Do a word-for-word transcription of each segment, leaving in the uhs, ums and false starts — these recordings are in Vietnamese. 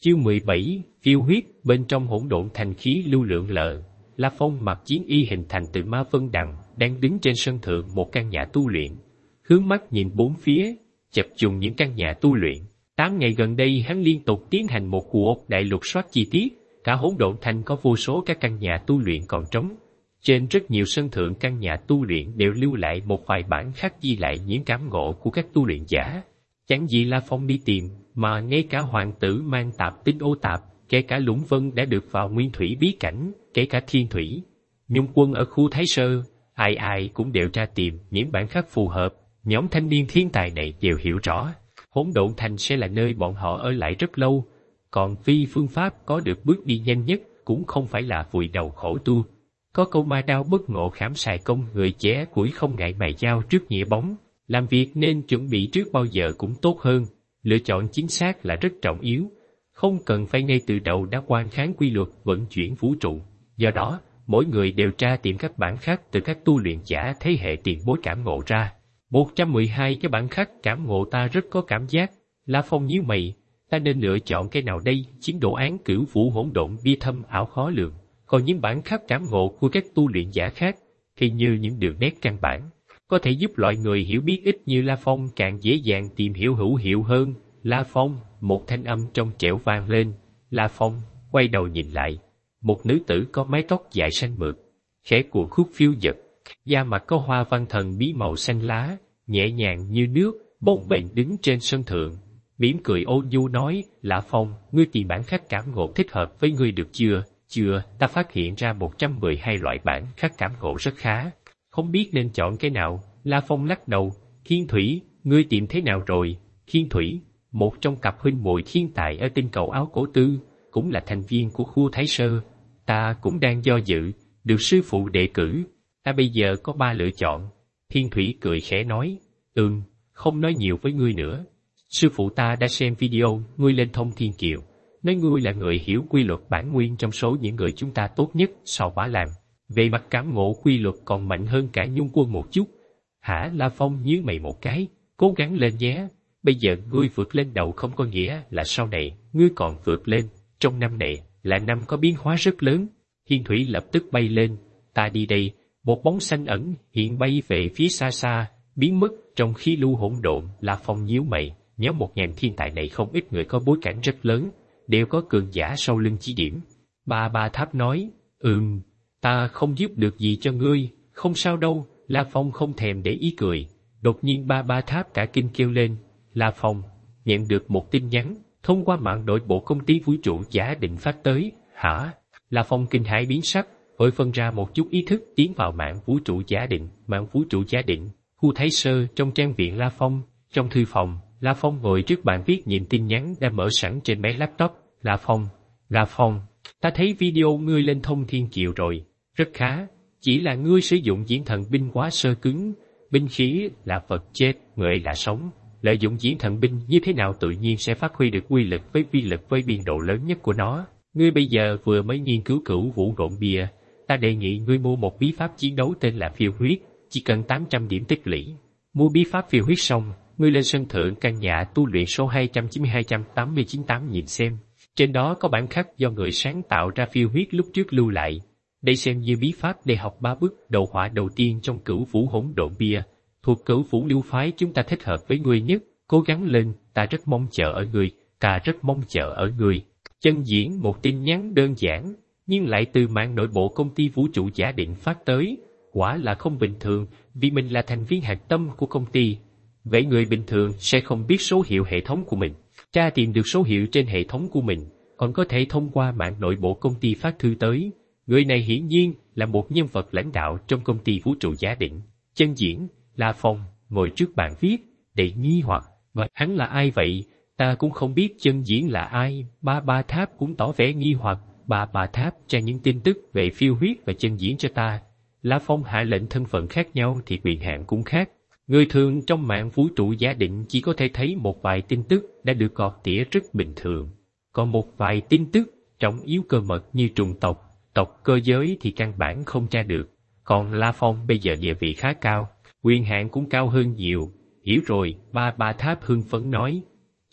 Chương mười bảy, phiêu huyết. Bên trong hỗn độn thành khí lưu lượng lờ, La Phong mặc chiến y hình thành từ ma vân đằng, đang đứng trên sân thượng một căn nhà tu luyện, hướng mắt nhìn bốn phía, chập trùng những căn nhà tu luyện. Tám ngày gần đây hắn liên tục tiến hành một cuộc đại lục soát chi tiết, cả hỗn độn thành có vô số các căn nhà tu luyện còn trống. Trên rất nhiều sân thượng căn nhà tu luyện đều lưu lại một vài bản khắc ghi lại những cảm ngộ của các tu luyện giả. Chẳng gì La Phong đi tìm, mà ngay cả hoàng tử mang tạp tính ô tạp, kể cả Lũng Vân đã được vào nguyên thủy bí cảnh, kể cả Thiên Thủy, Nhung Quân ở khu Thái Sơ, ai ai cũng đều ra tìm những bản khắc phù hợp. Nhóm thanh niên thiên tài này đều hiểu rõ, hỗn độn thành sẽ là nơi bọn họ ở lại rất lâu, còn phi phương pháp có được bước đi nhanh nhất cũng không phải là vùi đầu khổ tu. Có câu ma đao bất ngộ khảm xài công, người ché củi không ngại mài dao trước nghĩa bóng. Làm việc nên chuẩn bị trước bao giờ cũng tốt hơn, lựa chọn chính xác là rất trọng yếu, không cần phải ngay từ đầu đã quan kháng quy luật vận chuyển vũ trụ. Do đó, mỗi người đều tra tìm các bản khắc từ các tu luyện giả thế hệ tiền bối cảm ngộ ra. một trăm mười hai cái bản khắc cảm ngộ ta rất có cảm giác. La Phong nhíu mày, ta nên lựa chọn cái nào đây? Chiến đồ án cửu vũ hỗn độn bia thâm ảo khó lường, còn những bản khắc cảm ngộ của các tu luyện giả khác thì như những đường nét căn bản, có thể giúp loại người hiểu biết ít như La Phong càng dễ dàng tìm hiểu hữu hiệu hơn. La Phong, một thanh âm trong trẻo vang lên. La Phong quay đầu nhìn lại, một nữ tử có mái tóc dài xanh mượt, khẽ cuộn khúc phiêu dật, da mặt có hoa văn thần bí màu xanh lá, nhẹ nhàng như nước, bồng bềnh đứng trên sân thượng, mỉm cười ôn nhu nói: La Phong, ngươi tìm bản khắc cảm ngộ thích hợp với ngươi được chưa? Chưa, ta phát hiện ra một trăm mười hai loại bản khắc cảm ngộ rất khá, không biết nên chọn cái nào. La Phong lắc đầu. Thiên Thủy, ngươi tìm thế nào rồi? Thiên Thủy, một trong cặp huynh muội thiên tài ở tinh cầu áo cổ tư, cũng là thành viên của khu Thái Sơ. Ta cũng đang do dự, được sư phụ đề cử. Ta bây giờ có ba lựa chọn. Thiên Thủy cười khẽ nói: Ừm, không nói nhiều với ngươi nữa. Sư phụ ta đã xem video ngươi lên Thông Thiên Kiều, nói ngươi là người hiểu quy luật bản nguyên trong số những người chúng ta tốt nhất sau Bá Làm. Về mặt cảm ngộ quy luật còn mạnh hơn cả Nhung Quân một chút. Hả? La Phong nhíu mày một cái, cố gắng lên nhé. Bây giờ ngươi vượt lên đầu không có nghĩa là sau này ngươi còn vượt lên. Trong năm này là năm có biến hóa rất lớn. Thiên Thủy lập tức bay lên. Ta đi đây. Một bóng xanh ẩn hiện bay về phía xa xa, biến mất trong khí lưu hỗn độn. La Phong nhíu mày, nhớ một ngàn thiên tài này không ít người có bối cảnh rất lớn, đều có cường giả sau lưng chỉ điểm. Ba Ba Tháp nói: Ừm, ta không giúp được gì cho ngươi. Không sao đâu. La Phong không thèm để ý cười. Đột nhiên Ba Ba Tháp cả kinh kêu lên: La Phong, nhận được một tin nhắn, thông qua mạng nội bộ công ty vũ trụ giả định phát tới. Hả? La Phong kinh hãi biến sắc, vội phân ra một chút ý thức tiến vào mạng vũ trụ giả định. Mạng vũ trụ giả định, khu Thái Sơ, trong trang viện La Phong. Trong thư phòng, La Phong ngồi trước bàn viết nhìn tin nhắn đã mở sẵn trên máy laptop. La Phong, La Phong, ta thấy video ngươi lên Thông Thiên Kiều rồi, rất khá. Chỉ là ngươi sử dụng diễn thần binh quá sơ cứng, binh khí là vật chết, người là sống. Lợi dụng diễn thần binh như thế nào tự nhiên sẽ phát huy được quy lực với vi lực với biên độ lớn nhất của nó. Ngươi bây giờ vừa mới nghiên cứu cửu vũ độn bia, ta đề nghị ngươi mua một bí pháp chiến đấu tên là phiêu huyết, chỉ cần tám trăm điểm tích lũy. Mua bí pháp phiêu huyết xong, ngươi lên sân thượng căn nhà tu luyện số hai trăm chín mươi hai trăm tám mươi chín tám nhìn xem. Trên đó có bản khắc do người sáng tạo ra phiêu huyết lúc trước lưu lại. Đây xem như bí pháp để học ba bước đầu họa đầu tiên trong cửu vũ hỗn độn bia. Thuộc cửu vũ lưu phái chúng ta thích hợp với ngươi nhất, cố gắng lên, ta rất mong chờ ở ngươi, ta rất mong chờ ở ngươi. Chân diễn một tin nhắn đơn giản, nhưng lại từ mạng nội bộ công ty vũ trụ giả định phát tới. Quả là không bình thường, vì mình là thành viên hạch tâm của công ty. Vậy người bình thường sẽ không biết số hiệu hệ thống của mình. Tra tìm được số hiệu trên hệ thống của mình, còn có thể thông qua mạng nội bộ công ty phát thư tới. Người này hiển nhiên là một nhân vật lãnh đạo trong công ty vũ trụ giả định. Chân diễn, La Phong, ngồi trước bàn viết, đầy nghi hoặc. Và hắn là ai vậy? Ta cũng không biết chân diễn là ai. Ba Ba Tháp cũng tỏ vẻ nghi hoặc. Ba Ba Tháp tra những tin tức về phiêu huyết và chân diễn cho ta. La Phong hạ lệnh thân phận khác nhau thì quyền hạn cũng khác. Người thường trong mạng vũ trụ giả định chỉ có thể thấy một vài tin tức đã được gọt tỉa rất bình thường. Còn một vài tin tức trọng yếu cơ mật như trùng tộc, tộc cơ giới thì căn bản không tra được. Còn La Phong bây giờ địa vị khá cao, quyền hạn cũng cao hơn nhiều. Hiểu rồi, Ba Ba Tháp hưng phấn nói.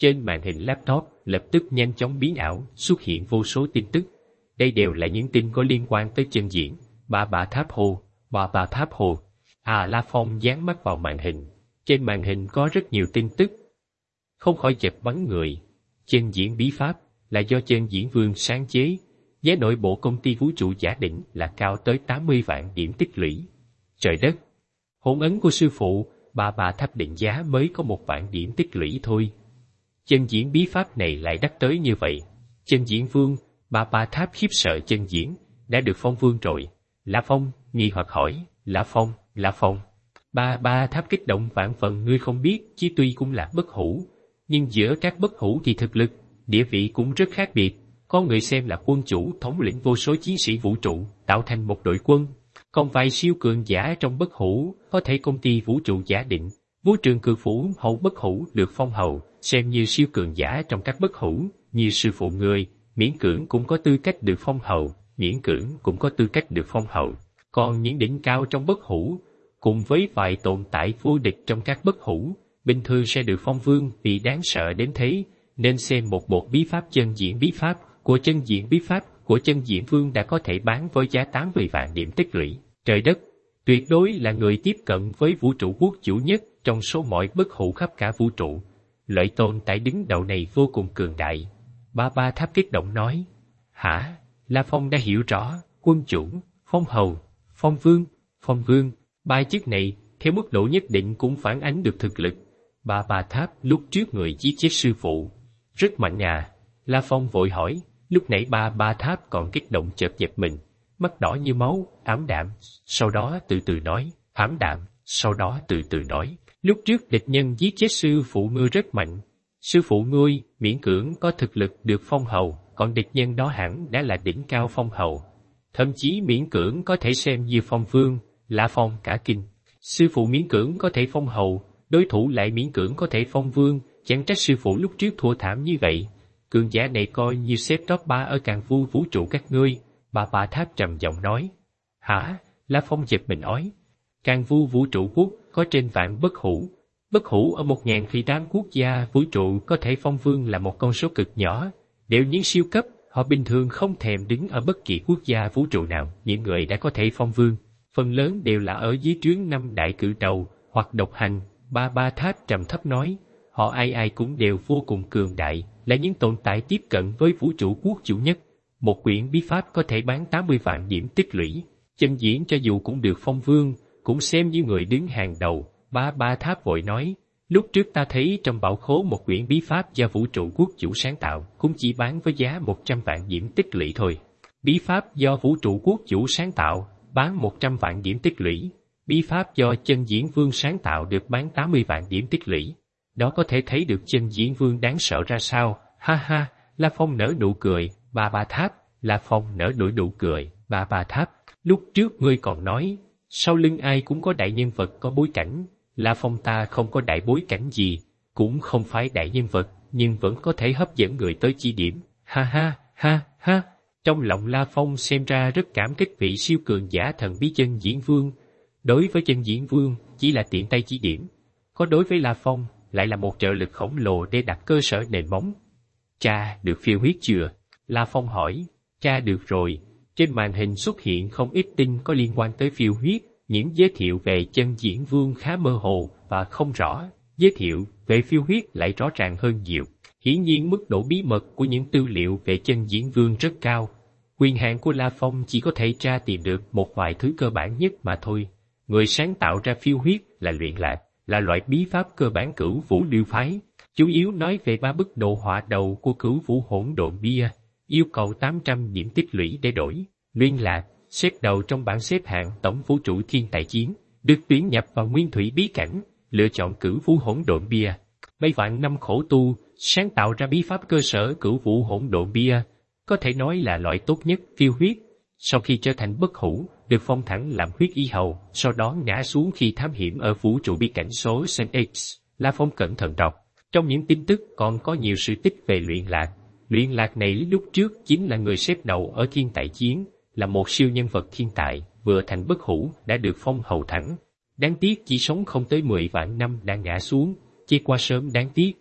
Trên màn hình laptop lập tức nhanh chóng biến ảo, xuất hiện vô số tin tức. Đây đều là những tin có liên quan tới chân diễn. Bà bà tháp hồ, bà bà tháp hồ. À, La Phong dán mắt vào màn hình. Trên màn hình có rất nhiều tin tức. Không khỏi giật bắn người. Chân diễn bí pháp là do chân diễn vương sáng chế. Giá nội bộ công ty vũ trụ giả định là cao tới tám mươi vạn điểm tích lũy. Trời đất! Hồn ấn của sư phụ, bà bà tháp định giá mới có một vạn điểm tích lũy thôi. Chân diễn bí pháp này lại đắt tới như vậy. Chân diễn vương, bà bà tháp khiếp sợ chân diễn, đã được phong vương rồi. La Phong nghi hoặc hỏi, La Phong, La Phong. Bà bà tháp kích động vạn phần, ngươi không biết, chí tuy cũng là bất hủ, nhưng giữa các bất hủ thì thực lực, địa vị cũng rất khác biệt. Có người xem là quân chủ thống lĩnh vô số chiến sĩ vũ trụ, tạo thành một đội quân. Còn vài siêu cường giả trong bất hủ, có thể công ty vũ trụ giả định, vũ trường cự phủ hậu bất hủ được phong hầu, xem như siêu cường giả trong các bất hủ, như sư phụ người, miễn cưỡng cũng có tư cách được phong hầu, miễn cưỡng cũng có tư cách được phong hầu. Còn những đỉnh cao trong bất hủ, cùng với vài tồn tại vô địch trong các bất hủ, bình thường sẽ được phong vương vì đáng sợ đến thế, nên xem một bộ bí pháp chân diễn bí pháp của chân diễn bí pháp của chân diễn vương đã có thể bán với giá tám mươi vạn điểm tích lũy. Trời đất! Tuyệt đối là người tiếp cận với vũ trụ quốc chủ nhất trong số mọi bất hủ khắp cả vũ trụ. Lợi tồn tại đứng đầu này vô cùng cường đại. Ba ba tháp kích động nói. Hả? La Phong đã hiểu rõ, quân chủ, phong hầu, phong vương, phong vương, ba chức này, theo mức độ nhất định cũng phản ánh được thực lực. Ba ba tháp lúc trước người giết chết sư phụ. Rất mạnh à? La Phong vội hỏi, lúc nãy ba ba tháp còn kích động chợt giật mình. Mắt đỏ như máu, ảm đạm, sau đó từ từ nói, ảm đạm, sau đó từ từ nói. Lúc trước địch nhân giết chết sư phụ ngươi rất mạnh. Sư phụ ngươi miễn cưỡng có thực lực được phong hầu, còn địch nhân đó hẳn đã là đỉnh cao phong hầu. Thậm chí miễn cưỡng có thể xem như phong vương, La Phong cả kinh. Sư phụ miễn cưỡng có thể phong hầu, đối thủ lại miễn cưỡng có thể phong vương, chẳng trách sư phụ lúc trước thua thảm như vậy. Cường giả này coi như xếp top ba ở càn vu vũ trụ các ngươi. Bà bà tháp trầm giọng nói. Hả? La Phong giật mình nói. Càn vu vũ trụ quốc có trên vạn bất hủ. Bất hủ ở một ngàn phi tám quốc gia vũ trụ có thể phong vương là một con số cực nhỏ. Đều những siêu cấp, họ bình thường không thèm đứng ở bất kỳ quốc gia vũ trụ nào. Những người đã có thể phong vương, phần lớn đều là ở dưới trướng năm đại cự đầu hoặc độc hành. Ba ba tháp trầm thấp nói. Họ ai ai cũng đều vô cùng cường đại, là những tồn tại tiếp cận với vũ trụ quốc chủ nhất. Một quyển bí pháp có thể bán tám mươi vạn điểm tích lũy. Chân diễn cho dù cũng được phong vương, cũng xem như người đứng hàng đầu. Ba ba tháp vội nói, lúc trước ta thấy trong bảo khố một quyển bí pháp do vũ trụ quốc chủ sáng tạo, cũng chỉ bán với giá một trăm vạn điểm tích lũy thôi. Bí pháp do vũ trụ quốc chủ sáng tạo, bán một trăm vạn điểm tích lũy. Bí pháp do chân diễn vương sáng tạo được bán tám mươi vạn điểm tích lũy. Đó có thể thấy được chân diễn vương đáng sợ ra sao. Ha ha, La Phong nở nụ cười. Ba ba tháp, La Phong nở nụ nụ cười. Ba ba tháp, lúc trước ngươi còn nói, sau lưng ai cũng có đại nhân vật có bối cảnh. La Phong ta không có đại bối cảnh gì, cũng không phải đại nhân vật, nhưng vẫn có thể hấp dẫn người tới chi điểm. Ha ha, ha, ha. Trong lòng La Phong xem ra rất cảm kích vị siêu cường giả thần bí chân diễn vương. Đối với chân diễn vương, chỉ là tiện tay chỉ điểm. Có đối với La Phong, lại là một trợ lực khổng lồ để đặt cơ sở nền móng. Cha được phiêu huyết chưa? La Phong hỏi. Cha được rồi. Trên màn hình xuất hiện không ít tin có liên quan tới phiêu huyết. Những giới thiệu về chân diễn vương khá mơ hồ và không rõ. Giới thiệu về phiêu huyết lại rõ ràng hơn nhiều. Hiển nhiên mức độ bí mật của những tư liệu về chân diễn vương rất cao. Quyền hạn của La Phong chỉ có thể tra tìm được một vài thứ cơ bản nhất mà thôi. Người sáng tạo ra phiêu huyết là luyện lạc, là loại bí pháp cơ bản cửu vũ lưu phái. Chủ yếu nói về ba bức đồ họa đầu của cửu vũ hỗn độn bia, yêu cầu tám trăm điểm tích lũy để đổi. Luyện lạc, xếp đầu trong bảng xếp hạng tổng vũ trụ thiên tài chiến, được tuyển nhập vào nguyên thủy bí cảnh, lựa chọn cửu vũ hỗn độn bia. Mấy vạn năm khổ tu, sáng tạo ra bí pháp cơ sở cửu vũ hỗn độn bia, có thể nói là loại tốt nhất phiêu huyết. Sau khi trở thành bất hủ, được phong thẳng làm huyết y hầu, sau đó ngã xuống khi thám hiểm ở vũ trụ bí cảnh số Saint X. La Phong cẩn thận đọc. Trong những tin tức còn có nhiều sự tích về luyện lạc. Luyện lạc này lúc trước chính là người xếp đầu ở thiên tài chiến, là một siêu nhân vật thiên tài, vừa thành bất hủ đã được phong hầu thẳng. Đáng tiếc chỉ sống không tới mười vạn năm đã ngã xuống, chỉ qua sớm đáng tiếc.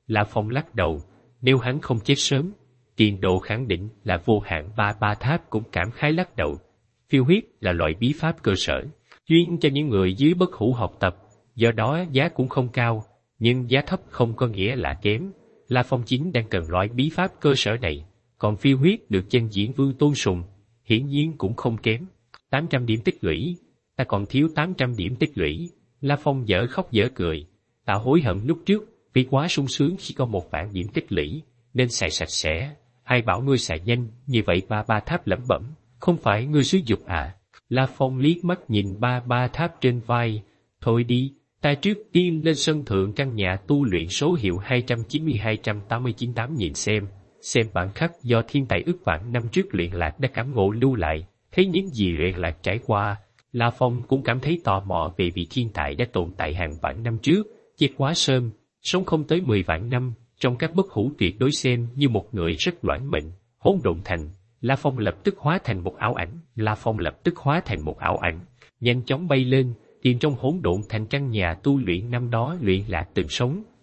La Phong lắc đầu, nếu hắn không chết sớm, tiền độ khẳng định là vô hạn. Ba Ba Tháp cũng cảm khái lắc đầu. Phiêu huyết là loại bí pháp cơ sở, chuyên cho những người dưới bất hủ học tập, do đó giá cũng không cao, nhưng giá thấp không có nghĩa là kém. La Phong chính đang cần loại bí pháp cơ sở này, còn phiêu huyết được chân diễn vương tôn sùng, hiển nhiên cũng không kém. tám trăm điểm tích lũy, ta còn thiếu tám trăm điểm tích lũy. La Phong dở khóc dở cười, ta hối hận lúc trước, vì quá sung sướng khi có một vạn điểm tích lũy, nên xài sạch sẽ. Ai bảo ngươi xài nhanh, như vậy? Ba Ba Tháp lẩm bẩm, không phải ngươi xúi dục à? La Phong liếc mắt nhìn Ba Ba Tháp trên vai, thôi đi, ta trước tiên lên sân thượng căn nhà tu luyện số hiệu hai trăm chín mươi hai trăm tám mươi chín tám nhìn xem, xem bản khắc do thiên tài ước vạn năm trước luyện lạc đã cảm ngộ lưu lại, thấy những gì luyện lạc trải qua. La Phong cũng cảm thấy tò mò về vị thiên tài đã tồn tại hàng vạn năm trước, chết quá sớm, sống không tới mười vạn năm, trong các bất hủ tuyệt đối xem như một người rất loãng mệnh. Hỗn độn thành, La Phong lập tức hóa thành một ảo ảnh, La Phong lập tức hóa thành một ảo ảnh, nhanh chóng bay lên, tìm trong hỗn độn thành căn nhà tu luyện năm đó luyện lạc từng sống.